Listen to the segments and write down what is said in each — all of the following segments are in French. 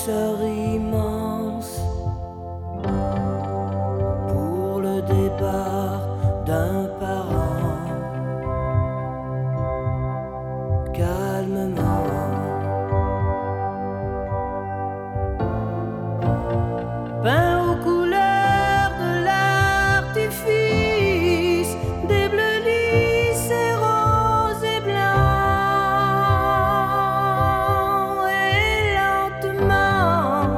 douceur immense pour le départ d'un parent. Calmement, peint aux couleurs de l'artifice, des bleus lisses et roses et blancs, et lentement,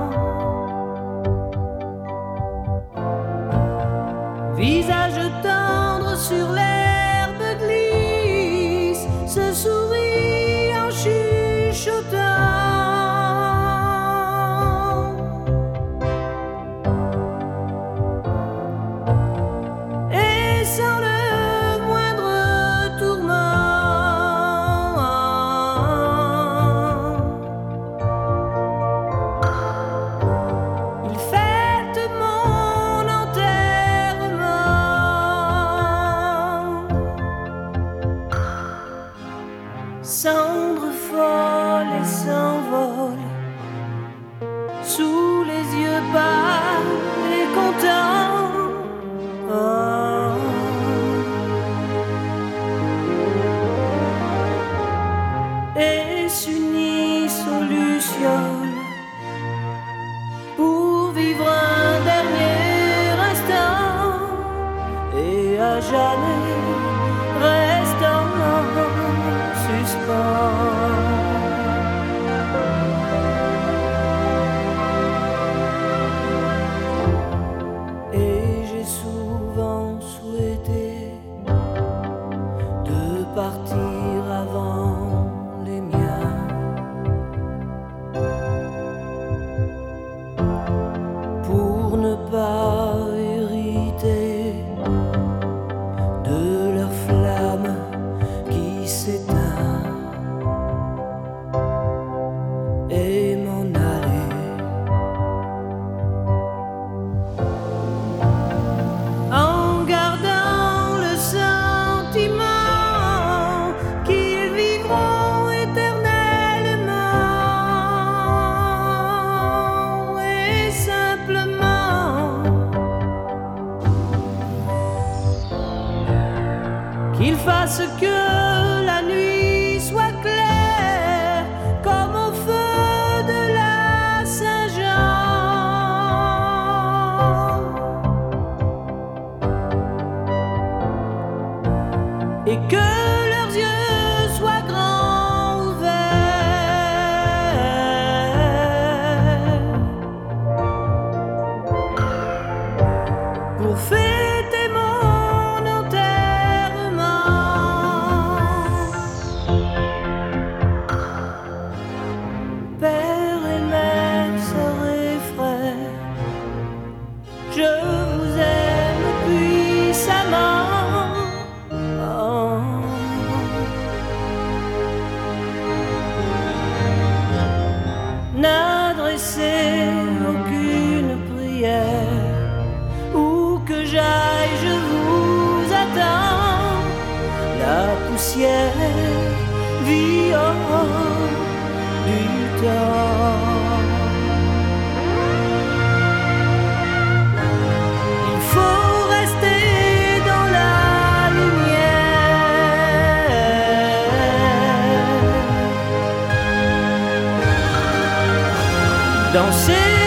visage tendre sur l'herbe glisse, se sourit en chuchotant. Et sans le moindre tourment, il fête mon enterrement. Cendre folle et s'envole sous les yeux pâles et contents. Et s'unissent aux lucioles pour vivre un dernier instant, et à jamais restant suspens. Et j'ai souvent souhaité de partir avant les miens, pour ne pas hériter de leur flamme qui s'éteint, et m'en aller en gardant le sentiment qu'ils vivront éternellement, et simplement qu'ils fassent que la nuit soit claire comme au feu de la Saint-Jean, et que leurs yeux soient grands ouverts pour fêter mon enterrement. Père et mère, sœurs et frères, je vous aime puissamment. N'adressez aucune prière, où que j'aille je vous attends. La poussière vit hors du temps. Il faut rester dans la lumière, danser